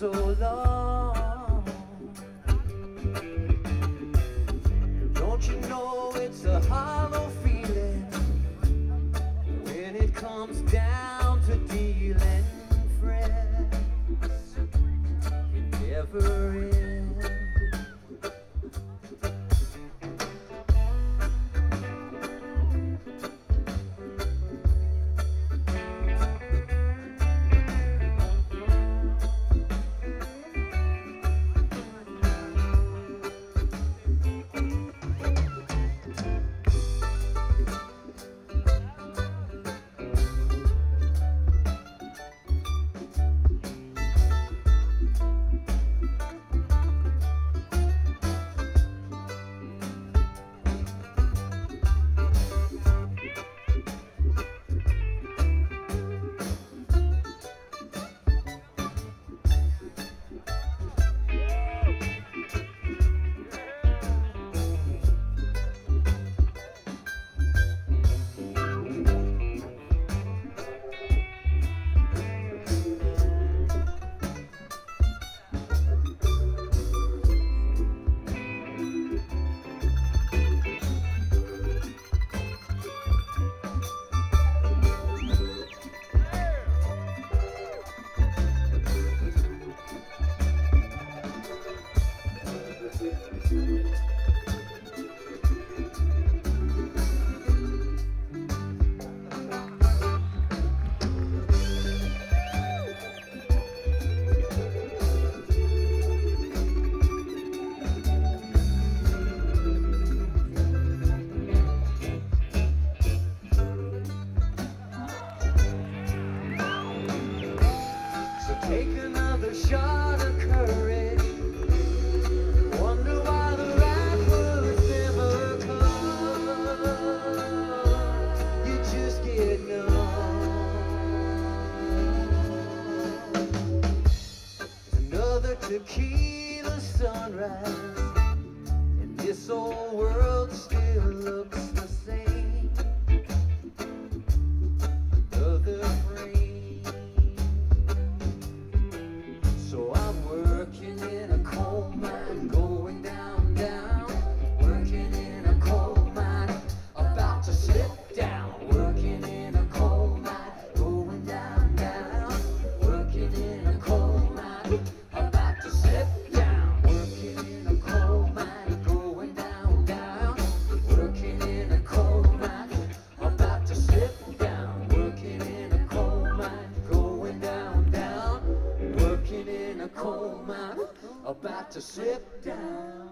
so long. Don't you know it's a hollow feeling when it comes down to dealing friends? It never ends. Take another shot of courage. Wonder why the right words never come. You just get numb. Another tequila sunrise, and this old world still looks the same. Another about to slip down.